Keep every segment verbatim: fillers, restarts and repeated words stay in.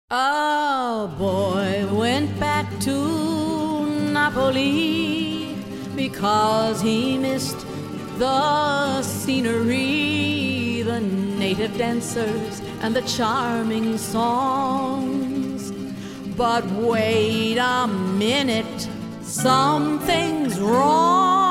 A boy went back to Napoli because he missed the scenery, the native dancers, and the charming songs. But wait a minute, something's wrong.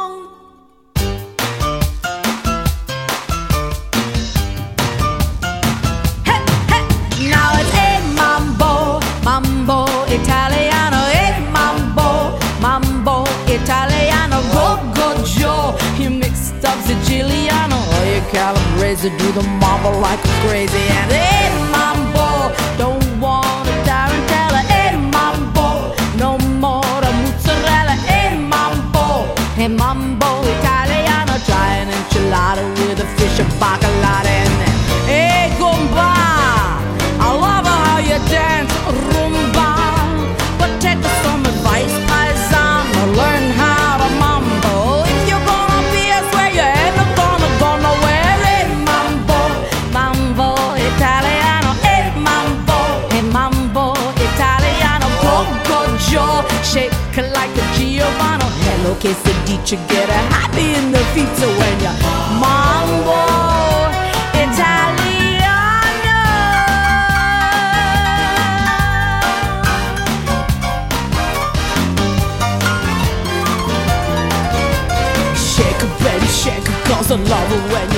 Mambo Italiano, eh, mambo, mambo Italiano, go, go, Joe. You mixed up Siciliano, oh, you calabrese, do the mambo like a crazy. And eh, mambo, don't want a tarantella, eh, mambo, no more a mozzarella, eh, mambo, eh, mambo Italiano, try an enchilada with a fish and bacalao. And eh, gumba, I love how you dance rumba, but take some advice, paisano, learn how to mambo. If you're gonna be a swear, you ain't gonna go nowhere. Eh, mambo, mambo Italiano, eh, mambo, eh, mambo Italiano, go, go, Joe, shake like a Giovanni. Hello, quesadilla, get a happy in the feet, so when you mambo Italiano. Shake it, baby, shake it, cause I love it when you